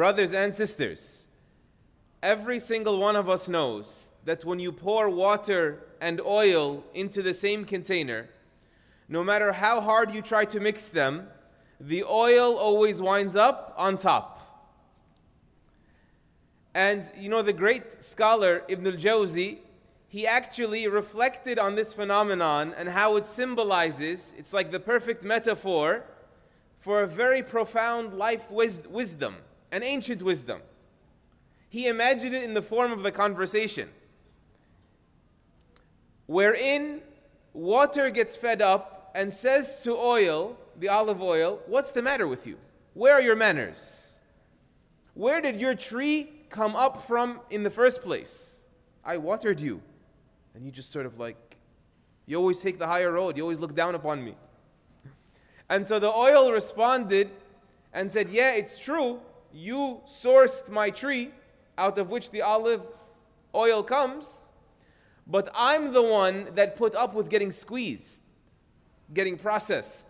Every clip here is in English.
Brothers and sisters, every single one of us knows that when you pour water and oil into the same container, no matter how hard you try to mix them, the oil always winds up on top. And you know, the great scholar Ibn al-Jawzi, he actually reflected on this phenomenon and how it symbolizes, it's like the perfect metaphor for a very profound life wisdom, an ancient wisdom. He imagined it in the form of a conversation, wherein water gets fed up and says to oil, the olive oil, what's the matter with you? Where are your manners? Where did your tree come up from in the first place? I watered you. And you just sort of like, you always take the higher road. You always look down upon me. And so the oil responded and said, yeah, it's true. You sourced my tree out of which the olive oil comes, but I'm the one that put up with getting squeezed, getting processed,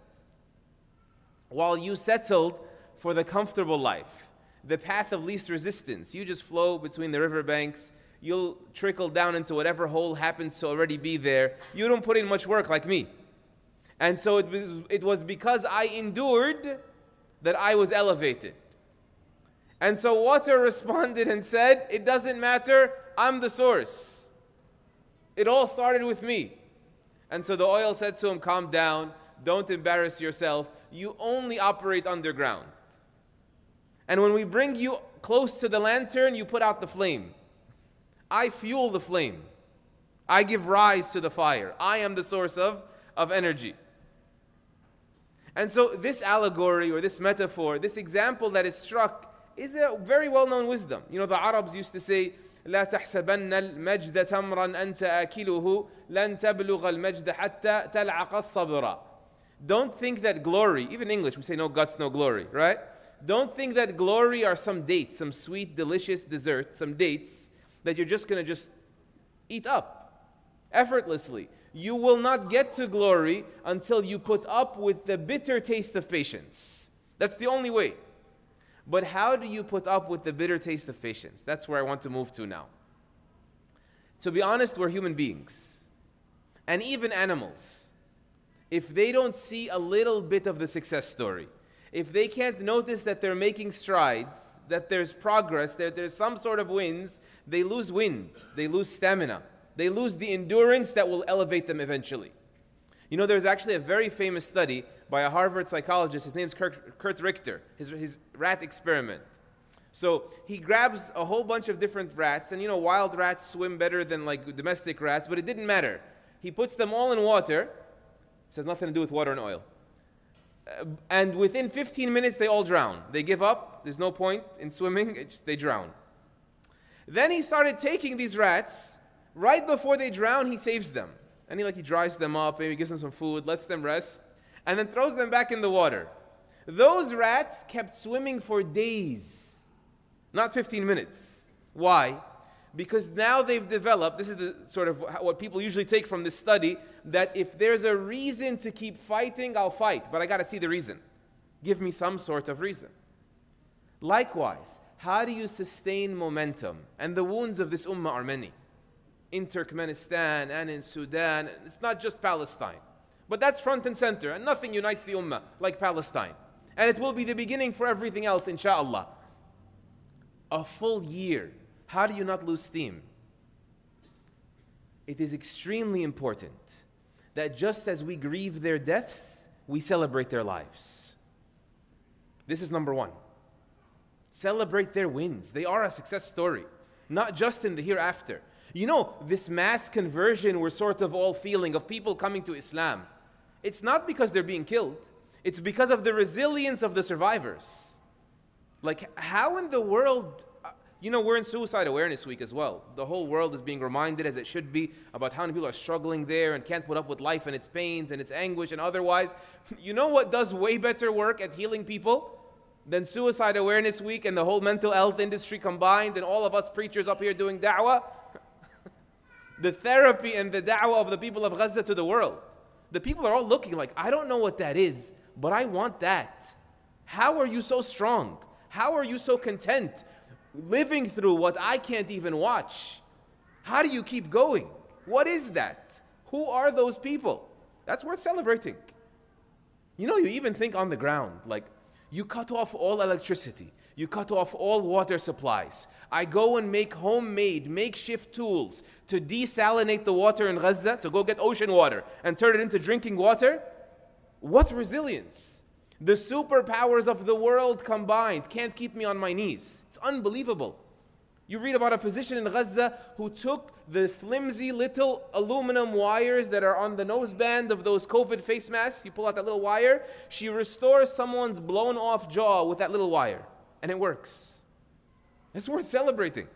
while you settled for the comfortable life, the path of least resistance. You just flow between the riverbanks. You'll trickle down into whatever hole happens to already be there. You don't put in much work like me. And so it was because I endured that I was elevated. And so water responded and said, it doesn't matter, I'm the source. It all started with me. And so the oil said to him, calm down, don't embarrass yourself, you only operate underground. And when we bring you close to the lantern, you put out the flame. I fuel the flame. I give rise to the fire. I am the source of energy. And so this allegory or this metaphor, this example that is struck is a very well-known wisdom. You know, the Arabs used to say, لا تحسبن المجد تمرا أنت آكله لن تبلغ المجد حتى تلعق الصبر. Don't think that glory, even in English we say no guts, no glory, right? Don't think that glory are some dates, some sweet, delicious dessert, some dates that you're just going to just eat up effortlessly. You will not get to glory until you put up with the bitter taste of patience. That's the only way. But how do you put up with the bitter taste of patience? That's where I want to move to now. To be honest, we're human beings. And even animals. If they don't see a little bit of the success story, if they can't notice that they're making strides, that there's progress, that there's some sort of wins, they lose wind, they lose stamina, they lose the endurance that will elevate them eventually. You know, there's actually a very famous study by a Harvard psychologist. His name's Kurt Richter, his rat experiment. So he grabs a whole bunch of different rats, and you know, wild rats swim better than like domestic rats, but it didn't matter. He puts them all in water. This has nothing to do with water and oil. And within 15 minutes, they all drown. They give up. There's no point in swimming. They drown. Then he started taking these rats. Right before they drown, he saves them. And he dries them up, maybe gives them some food, lets them rest, and then throws them back in the water. Those rats kept swimming for days, not 15 minutes. Why? Because now they've developed, this is the sort of what people usually take from this study, that if there's a reason to keep fighting, I'll fight, but I got to see the reason. Give me some sort of reason. Likewise, how do you sustain momentum? And the wounds of this ummah are many. In Turkmenistan and in Sudan, it's not just Palestine. But that's front and center, and nothing unites the ummah like Palestine. And it will be the beginning for everything else, inshallah. A full year. How do you not lose steam? It is extremely important that just as we grieve their deaths, we celebrate their lives. This is number one. Celebrate their wins. They are a success story, not just in the hereafter. You know, this mass conversion we're sort of all feeling of people coming to Islam, it's not because they're being killed. It's because of the resilience of the survivors. Like, how in the world, you know, we're in Suicide Awareness Week as well. The whole world is being reminded, as it should be, about how many people are struggling there and can't put up with life and its pains and its anguish and otherwise. You know what does way better work at healing people than Suicide Awareness Week and the whole mental health industry combined and all of us preachers up here doing da'wah? The therapy and the da'wah of the people of Gaza to the world. The people are all looking like, I don't know what that is, but I want that. How are you so strong? How are you so content living through what I can't even watch? How do you keep going? What is that? Who are those people? That's worth celebrating. You know, you even think on the ground, like, you cut off all electricity. You cut off all water supplies. I go and make homemade, makeshift tools to desalinate the water in Gaza, to go get ocean water and turn it into drinking water. What resilience! The superpowers of the world combined can't keep me on my knees. It's unbelievable. You read about a physician in Gaza who took the flimsy little aluminum wires that are on the noseband of those COVID face masks. You pull out that little wire. She restores someone's blown off jaw with that little wire. And it works. It's worth celebrating.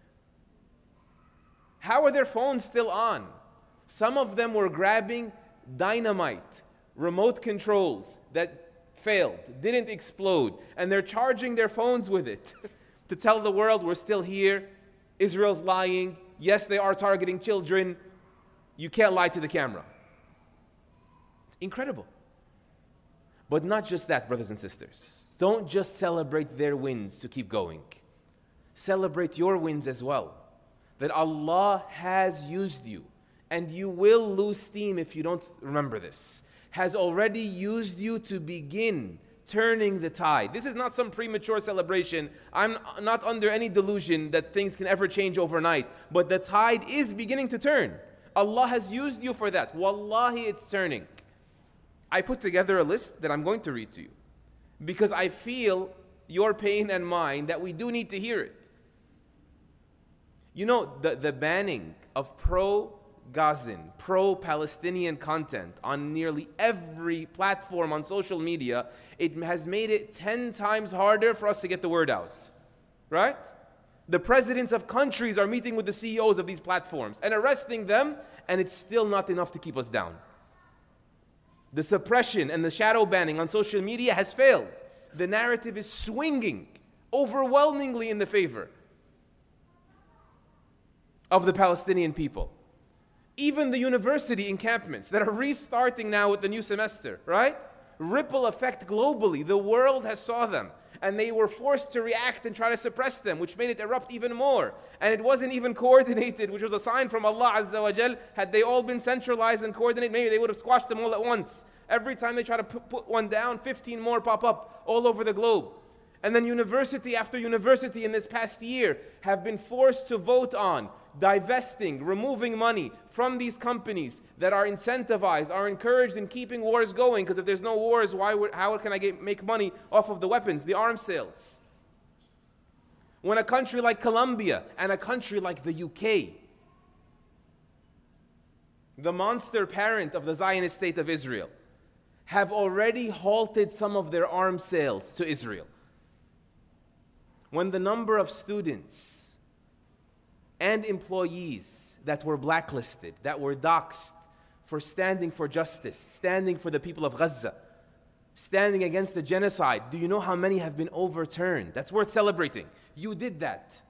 How are their phones still on? Some of them were grabbing dynamite, remote controls that failed, didn't explode, and they're charging their phones with it to tell the world we're still here, Israel's lying, yes, they are targeting children, you can't lie to the camera. Incredible. But not just that, brothers and sisters. Don't just celebrate their wins to keep going. Celebrate your wins as well. That Allah has used you, and you will lose steam if you don't remember this, has already used you to begin turning the tide. This is not some premature celebration. I'm not under any delusion that things can ever change overnight, but the tide is beginning to turn. Allah has used you for that. Wallahi, it's turning. I put together a list that I'm going to read to you because I feel your pain and mine that we do need to hear it. You know, the banning of pro-Gazan, pro-Palestinian content on nearly every platform on social media, it has made it 10 times harder for us to get the word out. Right? The presidents of countries are meeting with the CEOs of these platforms and arresting them, and it's still not enough to keep us down. The suppression and the shadow banning on social media has failed. The narrative is swinging overwhelmingly in the favor of the Palestinian people. Even the university encampments that are restarting now with the new semester, right? Ripple effect globally. The world has saw them. And they were forced to react and try to suppress them, which made it erupt even more. And it wasn't even coordinated, which was a sign from Allah Azza wa Jal. Had they all been centralized and coordinated, maybe they would have squashed them all at once. Every time they try to put one down, 15 more pop up all over the globe. And then university after university in this past year have been forced to vote on divesting, removing money from these companies that are incentivized, are encouraged in keeping wars going, because if there's no wars, how can I make money off of the weapons, the arms sales? When a country like Colombia and a country like the UK, the monster parent of the Zionist state of Israel, have already halted some of their arms sales to Israel. When the number of students and employees that were blacklisted, that were doxxed for standing for justice, standing for the people of Gaza, standing against the genocide, do you know how many have been overturned? That's worth celebrating. You did that.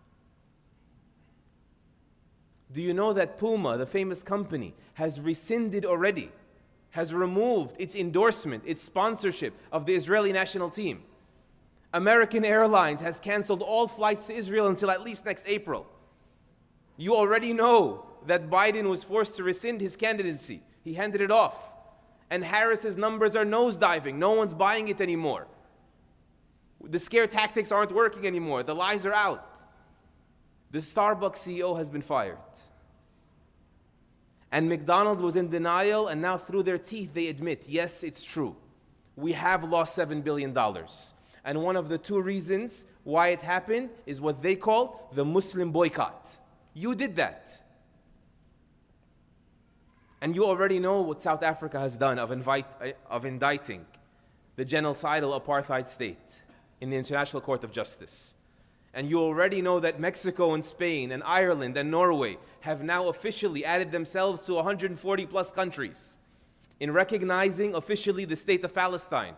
Do you know that Puma, the famous company, has rescinded already, has removed its endorsement, its sponsorship of the Israeli national team? American Airlines has canceled all flights to Israel until at least next April. You already know that Biden was forced to rescind his candidacy. He handed it off. And Harris's numbers are nosediving. No one's buying it anymore. The scare tactics aren't working anymore. The lies are out. The Starbucks CEO has been fired. And McDonald's was in denial, and now through their teeth they admit, yes, it's true. We have lost $7 billion. And one of the two reasons why it happened is what they call the Muslim boycott. You did that. And you already know what South Africa has done of indicting the genocidal apartheid state in the International Court of Justice. And you already know that Mexico and Spain and Ireland and Norway have now officially added themselves to 140 plus countries in recognizing officially the state of Palestine.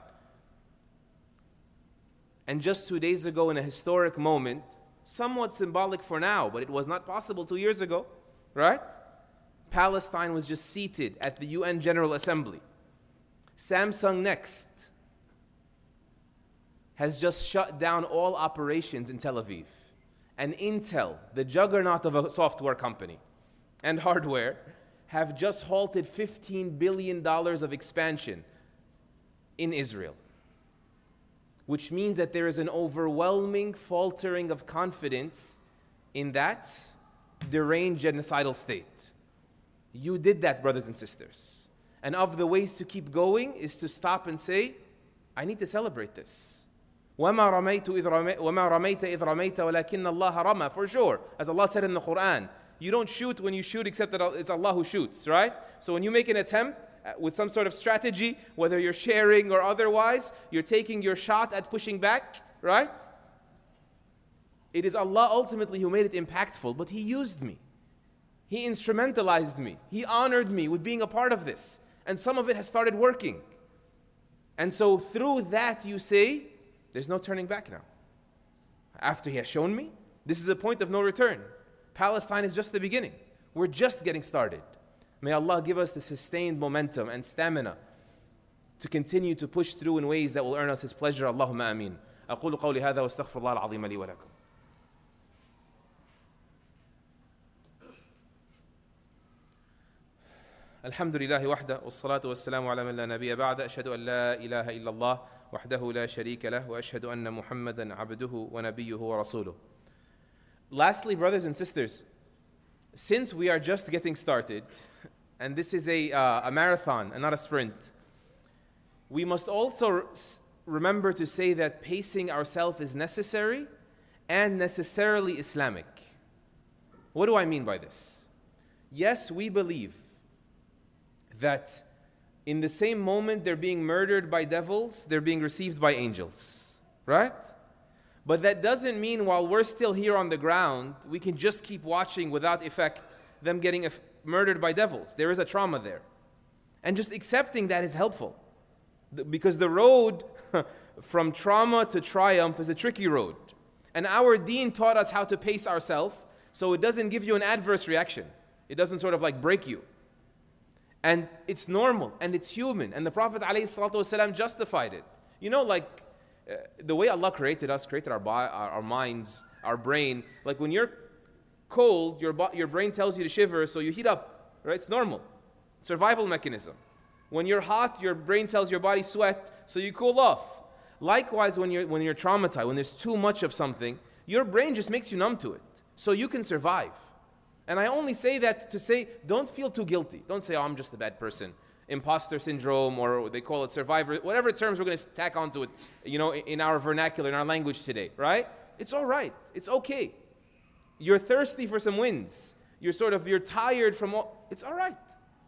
And just 2 days ago, in a historic moment, somewhat symbolic for now, but it was not possible 2 years ago, right? Palestine was just seated at the UN General Assembly. Samsung Next, has just shut down all operations in Tel Aviv. And Intel, the juggernaut of a software company and hardware, have just halted $15 billion of expansion in Israel. Which means that there is an overwhelming faltering of confidence in that deranged genocidal state. You did that, brothers and sisters. And of the ways to keep going is to stop and say, I need to celebrate this. وَمَا رَمَيْتَ إِذْ رَمَيْتَ وَلَكِنَّ اللَّهَ رَمَى. For sure, as Allah said in the Quran, you don't shoot when you shoot except that it's Allah who shoots, right? So when you make an attempt with some sort of strategy, whether you're sharing or otherwise, you're taking your shot at pushing back, right? It is Allah ultimately who made it impactful, but He used me. He instrumentalized me. He honored me with being a part of this. And some of it has started working. And so through that you say, there's no turning back now. After He has shown me, this is a point of no return. Palestine is just the beginning. We're just getting started. May Allah give us the sustained momentum and stamina to continue to push through in ways that will earn us His pleasure. Allahumma ameen. أقول قولي هذا واستغفر الله العظيم لي ولكم. الحمد لله وحده والصلاة والسلام على من لا نبي بعد أشهد أن لا إله إلا الله وحده لا شريك له وأشهد أن محمدا عبده ونبيه ورسوله. Lastly, brothers and sisters, since we are just getting started, and this is a marathon and not a sprint, we must also remember to say that pacing ourselves is necessary and necessarily Islamic. What do I mean by this? Yes, we believe that in the same moment they're being murdered by devils, they're being received by angels, right? But that doesn't mean while we're still here on the ground, we can just keep watching without effect them getting murdered by devils. There is a trauma there. And just accepting that is helpful. Because the road from trauma to triumph is a tricky road. And our deen taught us how to pace ourselves so it doesn't give you an adverse reaction. It doesn't sort of like break you. And it's normal and it's human. And the Prophet ﷺ justified it. You know, like the way Allah created us, created our minds, our brain. Like when you're cold, your brain tells you to shiver, so you heat up, right? It's normal. Survival mechanism. When you're hot, your brain tells your body sweat, so you cool off. Likewise, when you're traumatized, when there's too much of something, your brain just makes you numb to it, so you can survive. And I only say that to say, don't feel too guilty. Don't say, oh, I'm just a bad person. Imposter syndrome, or they call it survivor, whatever terms we're going to tack onto it, you know, in our vernacular, in our language today, right? It's all right. It's okay. You're thirsty for some wins. You're tired from all, it's all right.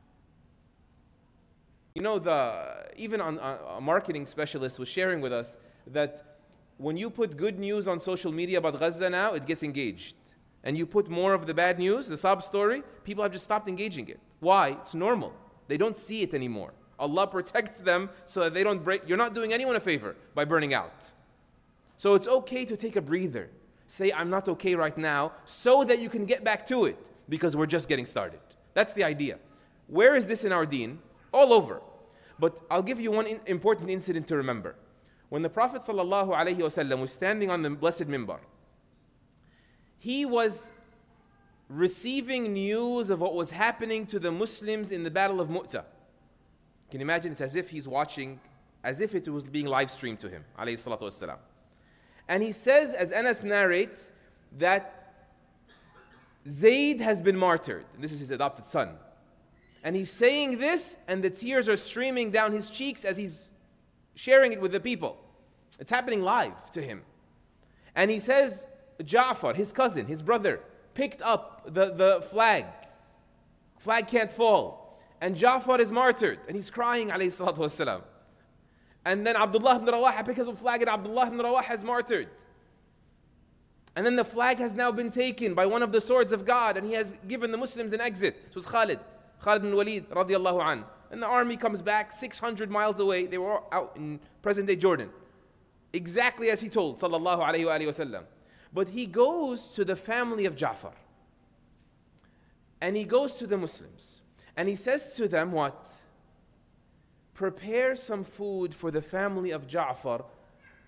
You know, even a marketing specialist was sharing with us that when you put good news on social media about Gaza now, it gets engaged. And you put more of the bad news, the sob story, people have just stopped engaging it. Why? It's normal. They don't see it anymore. Allah protects them so that they don't break. You're not doing anyone a favor by burning out. So it's okay to take a breather. Say, I'm not okay right now, so that you can get back to it, because we're just getting started. That's the idea. Where is this in our deen? All over. But I'll give you one important incident to remember. When the Prophet ﷺ was standing on the blessed minbar, he was receiving news of what was happening to the Muslims in the Battle of Mu'tah. Can you imagine? It's as if he's watching, as if it was being live streamed to him, alayhi salatu wassalam. And he says, as Anas narrates, that Zayd has been martyred. And this is his adopted son. And he's saying this, and the tears are streaming down his cheeks as he's sharing it with the people. It's happening live to him. And he says, Ja'far, his cousin, his brother, picked up the flag. Flag can't fall. And Ja'far is martyred. And he's crying, alayhi salatu wassalam. And then Abdullah ibn Rawaha picks up the flag, and Abdullah ibn Rawaha is martyred. And then the flag has now been taken by one of the swords of God, and he has given the Muslims an exit. It was Khalid ibn Walid radiallahu an. And the army comes back 600 miles away. They were out in present-day Jordan. Exactly as he told, sallallahu alayhi wa sallam. But he goes to the family of Ja'far. And he goes to the Muslims. And he says to them what? Prepare some food for the family of Ja'far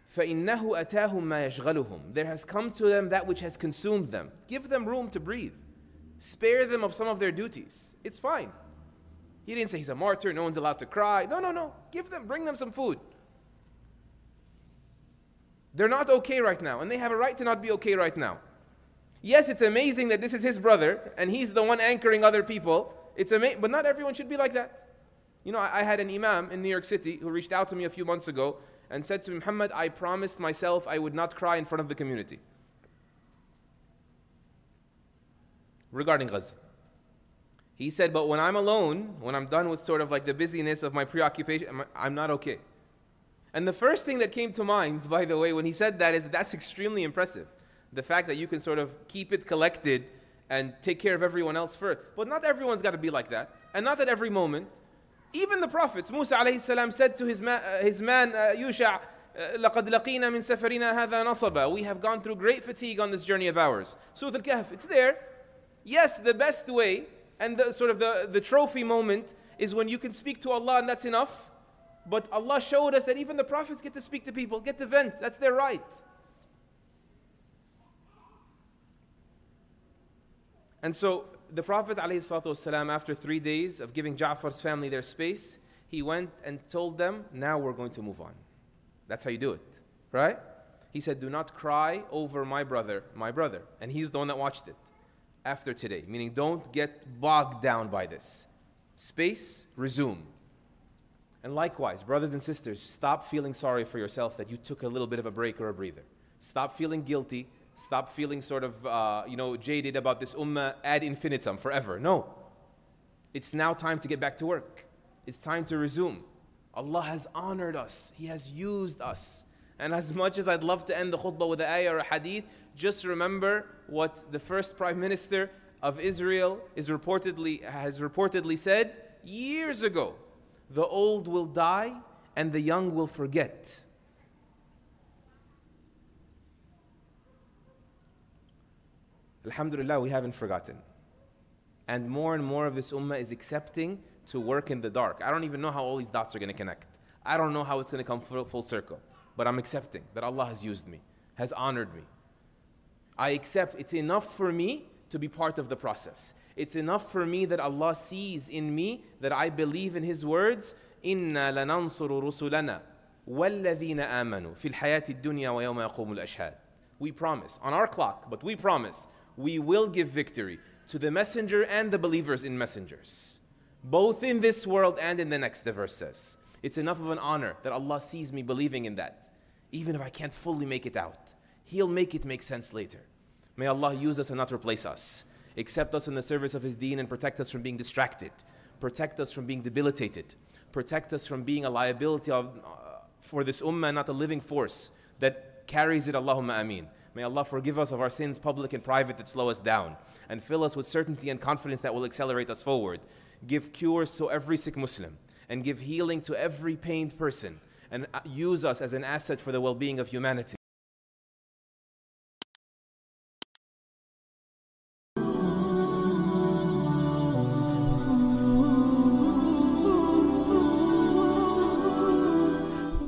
فَإِنَّهُ أَتَاهُم مَا يَشْغَلُهُم. There has come to them that which has consumed them. Give them room to breathe. Spare them of some of their duties. It's fine. He didn't say he's a martyr, no one's allowed to cry. No. Bring them some food. They're not okay right now, and they have a right to not be okay right now. Yes, it's amazing that this is his brother, and he's the one anchoring other people. It's amazing, but not everyone should be like that. You know, I had an imam in New York City who reached out to me a few months ago and said to me, Muhammad, I promised myself I would not cry in front of the community regarding Gaza. He said, but when I'm alone, when I'm done with sort of like the busyness of my preoccupation, I'm not okay. And the first thing that came to mind, by the way, when he said that is that's extremely impressive. The fact that you can sort of keep it collected and take care of everyone else first. But not everyone's got to be like that. And not at every moment. Even the prophets, Musa alayhi salam said to his man Yusha, لَقَدْ لَقِينَا مِن سَفَرِنَا هَذَا نَصَبًا. We have gone through great fatigue on this journey of ours. Surah Al-Kahf, it's there. Yes, the best way and the trophy moment is when you can speak to Allah and that's enough. But Allah showed us that even the prophets get to speak to people, get to vent. That's their right. And so the Prophet ﷺ, after 3 days of giving Ja'far's family their space, he went and told them, now we're going to move on. That's how you do it, right? He said, do not cry over my brother. And he's the one that watched it after today. Meaning don't get bogged down by this. Space, resume. And likewise, brothers and sisters, stop feeling sorry for yourself that you took a little bit of a break or a breather. Stop feeling guilty. Stop feeling sort of, jaded about this ummah ad infinitum, forever. No. It's now time to get back to work. It's time to resume. Allah has honored us. He has used us. And as much as I'd love to end the khutbah with an ayah or a hadith, just remember what the first Prime Minister of Israel has reportedly said years ago. The old will die and the young will forget. Alhamdulillah, we haven't forgotten. And more of this ummah is accepting to work in the dark. I don't even know how all these dots are going to connect. I don't know how it's going to come full circle. But I'm accepting that Allah has used me, has honored me. I accept it's enough for me to be part of the process. It's enough for me that Allah sees in me that I believe in His words. إِنَّا لَنَنْصُرُ رُسُلَنَا وَالَّذِينَ آمَنُوا فِي الْحَيَاةِ الدُّنْيَا وَيَوْمَ يَقُومُ الْأَشْهَادِ. We promise, on our clock, but we promise, we will give victory to the messenger and the believers in messengers. Both in this world and in the next, the verse says. It's enough of an honor that Allah sees me believing in that. Even if I can't fully make it out, He'll make it make sense later. May Allah use us and not replace us. Accept us in the service of His deen and protect us from being distracted. Protect us from being debilitated. Protect us from being a liability for this ummah, not a living force that carries it. Allahumma ameen. May Allah forgive us of our sins, public and private, that slow us down, and fill us with certainty and confidence that will accelerate us forward. Give cures to every sick Muslim, and give healing to every pained person, and use us as an asset for the well-being of humanity.